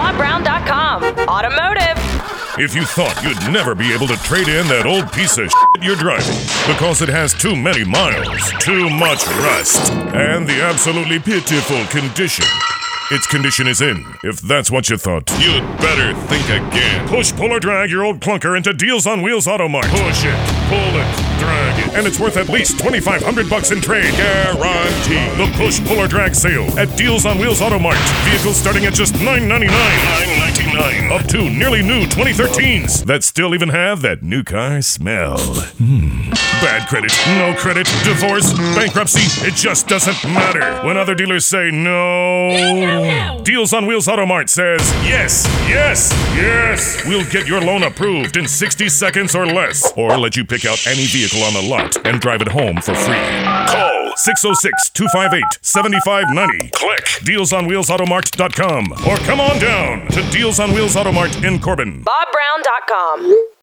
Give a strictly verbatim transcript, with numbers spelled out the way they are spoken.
bob brown dot com. Automotive. If you thought you'd never be able to trade in that old piece of shit you're driving because it has too many miles, too much rust, and the absolutely pitiful condition its condition is in, if that's what you thought, you'd better think again. Push, pull, or drag your old clunker into Deals on Wheels Auto Mart. Push it, pull it, drag it, and it's worth at least twenty-five hundred bucks in trade. Guaranteed. The push, pull, or drag sale at Deals on Wheels Auto Mart. Vehicles starting at just nine ninety-nine. nine ninety-nine. Up to nearly new twenty thirteens that still even have that new car smell. Hmm. Bad credit, no credit, divorce, bankruptcy, it just doesn't matter. When other dealers say no, Deals on Wheels Auto Mart says yes, yes, yes. We'll get your loan approved in sixty seconds or less, or let you pick out any vehicle on the lot and drive it home for free. Call six oh six, two five eight, seven five nine oh. Click deals on wheels auto mart dot com or come on down to Deals on Wheels Auto Mart in Corbin. bob brown dot com.